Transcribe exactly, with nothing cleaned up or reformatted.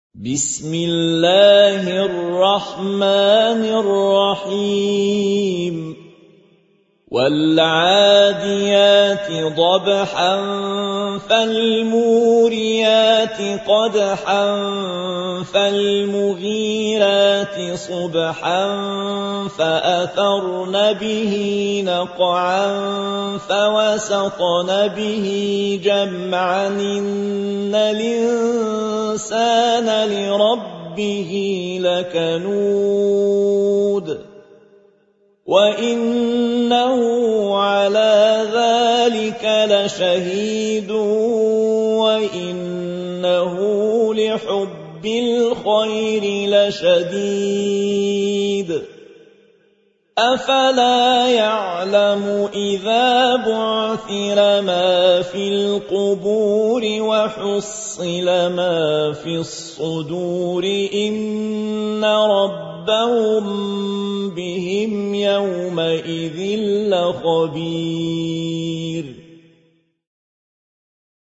بسم الله الرحمن الرحيم والعاديات ضبحا فالموريات قدحا فالمغيرات صبحا فأثرن به نقعا فوسطن به جمعا إن الإنسان لربه لكنود وإنه على ذلك لشهيد وإنه لحب الخير لشديد أفلا يعلم إذا بعثر ما في القبور وحصل ما في الصدور إن ربهم بهم يومئذ لخبير